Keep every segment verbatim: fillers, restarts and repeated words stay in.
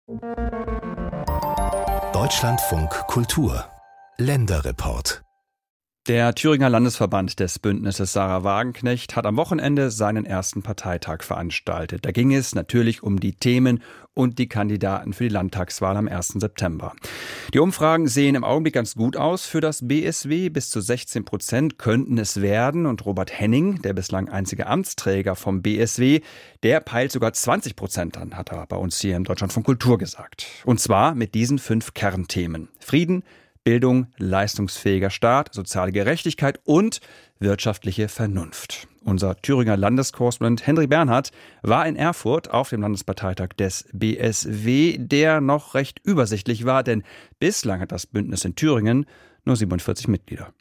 Deutschlandfunk Kultur Länderreport. Der Thüringer Landesverband des Bündnisses Sarah Wagenknecht hat am Wochenende seinen ersten Parteitag veranstaltet. Da ging es natürlich um die Themen und die Kandidaten für die Landtagswahl am ersten September. Die Umfragen sehen im Augenblick ganz gut aus für das B S W. Bis zu sechzehn Prozent könnten es werden. Und Robert Henning, der bislang einzige Amtsträger vom B S W, der peilt sogar zwanzig Prozent an, hat er bei uns hier im Deutschlandfunk Kultur gesagt. Und zwar mit diesen fünf Kernthemen: Frieden, Bildung, leistungsfähiger Staat, soziale Gerechtigkeit und wirtschaftliche Vernunft. Unser Thüringer Landeskorrespondent Henry Bernhard war in Erfurt auf dem Landesparteitag des B S W, der noch recht übersichtlich war, denn bislang hat das Bündnis in Thüringen nur siebenundvierzig Mitglieder.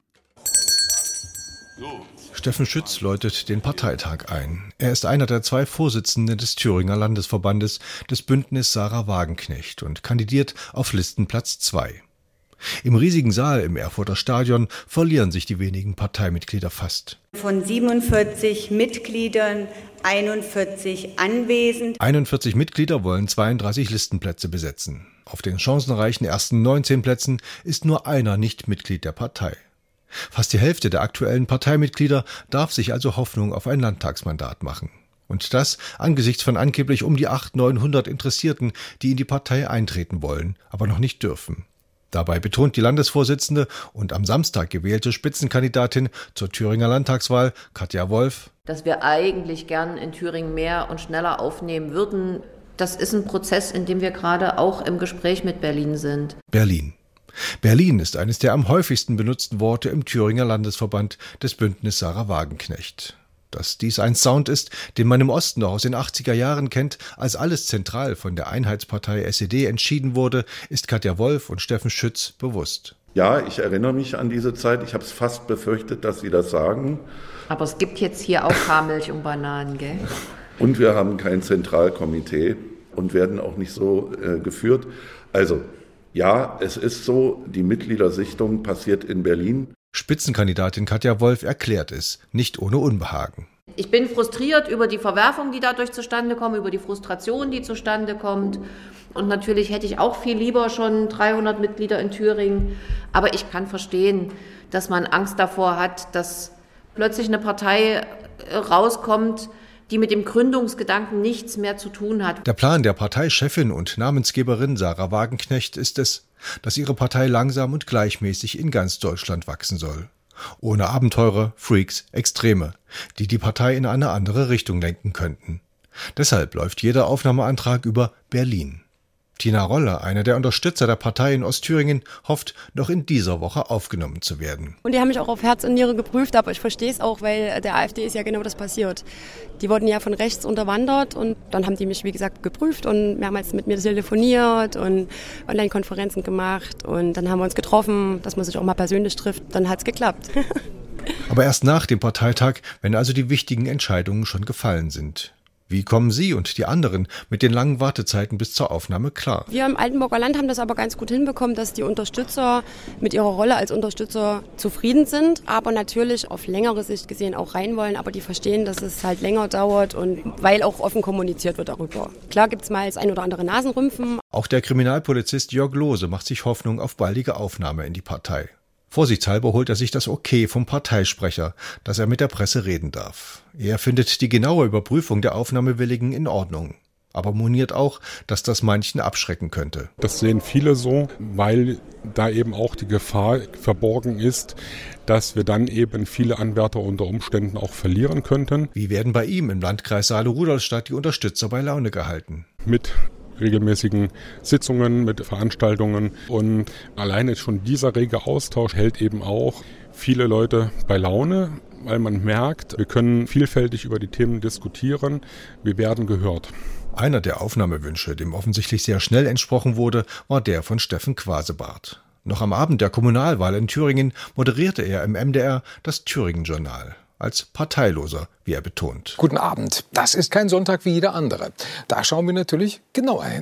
Steffen Schütz läutet den Parteitag ein. Er ist einer der zwei Vorsitzenden des Thüringer Landesverbandes des Bündnis Sarah Wagenknecht und kandidiert auf Listenplatz zwei. Im riesigen Saal im Erfurter Stadion verlieren sich die wenigen Parteimitglieder fast. Von siebenundvierzig Mitgliedern einundvierzig anwesend. einundvierzig Mitglieder wollen zweiunddreißig Listenplätze besetzen. Auf den chancenreichen ersten neunzehn Plätzen ist nur einer nicht Mitglied der Partei. Fast die Hälfte der aktuellen Parteimitglieder darf sich also Hoffnung auf ein Landtagsmandat machen. Und das angesichts von angeblich um die achthundert, neunhundert Interessierten, die in die Partei eintreten wollen, aber noch nicht dürfen. Dabei betont die Landesvorsitzende und am Samstag gewählte Spitzenkandidatin zur Thüringer Landtagswahl, Katja Wolf, dass wir eigentlich gern in Thüringen mehr und schneller aufnehmen würden. Das ist ein Prozess, in dem wir gerade auch im Gespräch mit Berlin sind. Berlin. Berlin ist eines der am häufigsten benutzten Worte im Thüringer Landesverband des Bündnis Sarah Wagenknecht. Dass dies ein Sound ist, den man im Osten noch aus den achtziger Jahren kennt, als alles zentral von der Einheitspartei S E D entschieden wurde, ist Katja Wolf und Steffen Schütz bewusst. Ja, ich erinnere mich an diese Zeit. Ich habe es fast befürchtet, dass Sie das sagen. Aber es gibt jetzt hier auch Haarmilch und Bananen, gell? Und wir haben kein Zentralkomitee und werden auch nicht so äh, geführt. Also, ja, es ist so, die Mitgliedersichtung passiert in Berlin. Spitzenkandidatin Katja Wolf erklärt es, nicht ohne Unbehagen. Ich bin frustriert über die Verwerfung, die dadurch zustande kommt, über die Frustration, die zustande kommt. Und natürlich hätte ich auch viel lieber schon dreihundert Mitglieder in Thüringen. Aber ich kann verstehen, dass man Angst davor hat, dass plötzlich eine Partei rauskommt, die mit dem Gründungsgedanken nichts mehr zu tun hat. Der Plan der Parteichefin und Namensgeberin Sarah Wagenknecht ist es, dass ihre Partei langsam und gleichmäßig in ganz Deutschland wachsen soll. Ohne Abenteurer, Freaks, Extreme, die die Partei in eine andere Richtung lenken könnten. Deshalb läuft jeder Aufnahmeantrag über Berlin. Tina Rolle, einer der Unterstützer der Partei in Ostthüringen, hofft, noch in dieser Woche aufgenommen zu werden. Und die haben mich auch auf Herz und Niere geprüft, aber ich verstehe es auch, weil der AfD ist ja genau das passiert. Die wurden ja von rechts unterwandert und dann haben die mich, wie gesagt, geprüft und mehrmals mit mir telefoniert und Online-Konferenzen gemacht und dann haben wir uns getroffen, dass man sich auch mal persönlich trifft. Dann hat es geklappt. Aber erst nach dem Parteitag, wenn also die wichtigen Entscheidungen schon gefallen sind. Wie kommen Sie und die anderen mit den langen Wartezeiten bis zur Aufnahme klar? Wir im Altenburger Land haben das aber ganz gut hinbekommen, dass die Unterstützer mit ihrer Rolle als Unterstützer zufrieden sind, aber natürlich auf längere Sicht gesehen auch rein wollen, aber die verstehen, dass es halt länger dauert und weil auch offen kommuniziert wird darüber. Klar gibt es mal das ein oder andere Nasenrümpfen. Auch der Kriminalpolizist Jörg Lohse macht sich Hoffnung auf baldige Aufnahme in die Partei. Vorsichtshalber holt er sich das Okay vom Parteisprecher, dass er mit der Presse reden darf. Er findet die genaue Überprüfung der Aufnahmewilligen in Ordnung, aber moniert auch, dass das manchen abschrecken könnte. Das sehen viele so, weil da eben auch die Gefahr verborgen ist, dass wir dann eben viele Anwärter unter Umständen auch verlieren könnten. Wie werden bei ihm im Landkreis Saale-Rudolstadt die Unterstützer bei Laune gehalten? Mit regelmäßigen Sitzungen, mit Veranstaltungen und alleine schon dieser rege Austausch hält eben auch viele Leute bei Laune, weil man merkt, wir können vielfältig über die Themen diskutieren, wir werden gehört. Einer der Aufnahmewünsche, dem offensichtlich sehr schnell entsprochen wurde, war der von Steffen Quasebart. Noch am Abend der Kommunalwahl in Thüringen moderierte er im M D R das Thüringen-Journal. Als Parteiloser, wie er betont. Guten Abend. Das ist kein Sonntag wie jeder andere. Da schauen wir natürlich genauer hin.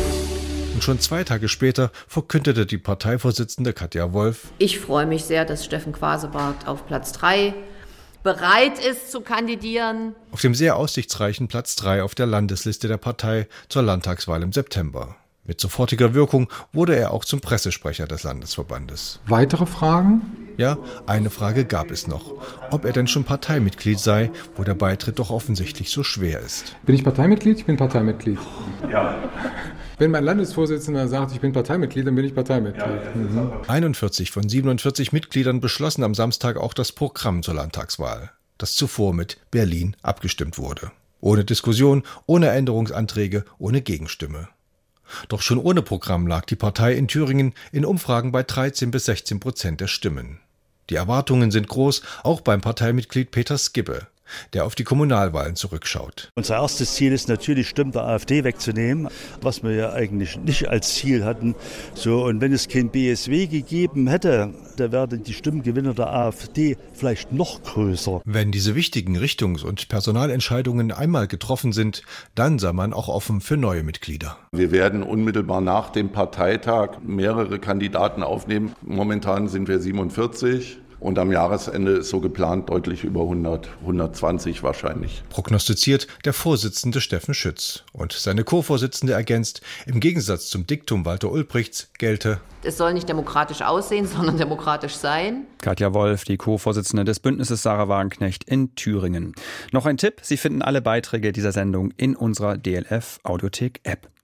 Und schon zwei Tage später verkündete die Parteivorsitzende Katja Wolf: Ich freue mich sehr, dass Steffen Quasebart auf Platz drei bereit ist zu kandidieren. Auf dem sehr aussichtsreichen Platz drei auf der Landesliste der Partei zur Landtagswahl im September. Mit sofortiger Wirkung wurde er auch zum Pressesprecher des Landesverbandes. Weitere Fragen? Ja, eine Frage gab es noch. Ob er denn schon Parteimitglied sei, wo der Beitritt doch offensichtlich so schwer ist. Bin ich Parteimitglied? Ich bin Parteimitglied. Ja. Wenn mein Landesvorsitzender sagt, ich bin Parteimitglied, dann bin ich Parteimitglied. Ja, mhm. einundvierzig von siebenundvierzig Mitgliedern beschlossen am Samstag auch das Programm zur Landtagswahl, das zuvor mit Berlin abgestimmt wurde. Ohne Diskussion, ohne Änderungsanträge, ohne Gegenstimme. Doch schon ohne Programm lag die Partei in Thüringen in Umfragen bei dreizehn bis sechzehn Prozent der Stimmen. Die Erwartungen sind groß, auch beim Parteimitglied Peter Skibbe, der auf die Kommunalwahlen zurückschaut. Unser erstes Ziel ist natürlich, Stimmen der AfD wegzunehmen, was wir ja eigentlich nicht als Ziel hatten. So, und wenn es kein B S W gegeben hätte, da wären die Stimmengewinner der AfD vielleicht noch größer. Wenn diese wichtigen Richtungs- und Personalentscheidungen einmal getroffen sind, dann sei man auch offen für neue Mitglieder. Wir werden unmittelbar nach dem Parteitag mehrere Kandidaten aufnehmen. Momentan sind wir siebenundvierzig. Und am Jahresende ist so geplant deutlich über hundert, hundertzwanzig wahrscheinlich. Prognostiziert der Vorsitzende Steffen Schütz. Und seine Co-Vorsitzende ergänzt, im Gegensatz zum Diktum Walter Ulbrichts gelte: Es soll nicht demokratisch aussehen, sondern demokratisch sein. Katja Wolf, die Co-Vorsitzende des Bündnisses Sarah Wagenknecht in Thüringen. Noch ein Tipp, Sie finden alle Beiträge dieser Sendung in unserer D L F Audiothek-App.